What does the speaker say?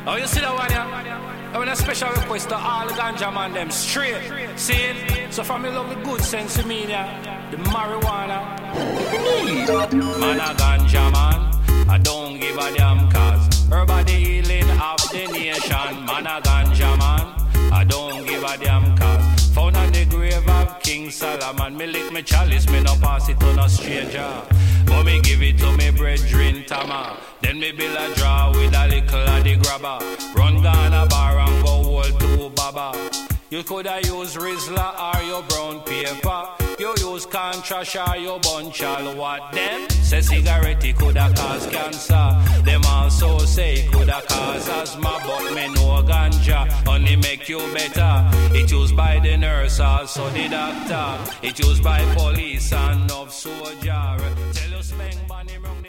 Oh, you see that one, yeah? I want a special request to all the ganja man, them straight. See it? So from me love the good sense of me, yeah. The marijuana. Man a ganja man, I don't give a damn cause everybody healing of the nation. Man a ganja man, I don't give a damn cause found on the grave of King Solomon. Me lick me chalice, me no pass it to no stranger, but me give it to me brethren Tama. Then me build a draw with a little of the grabber. Run down a bar and go hold to Baba. You coulda use Rizla or your brown paper. You use contrash or your bunchal. What them? Say cigarette coulda cause cancer. Them also say coulda cause asthma. But me know ganja only make you better. It used by the nurse, also the doctor. It used by police and of soldier. Tell us, Speng Bunny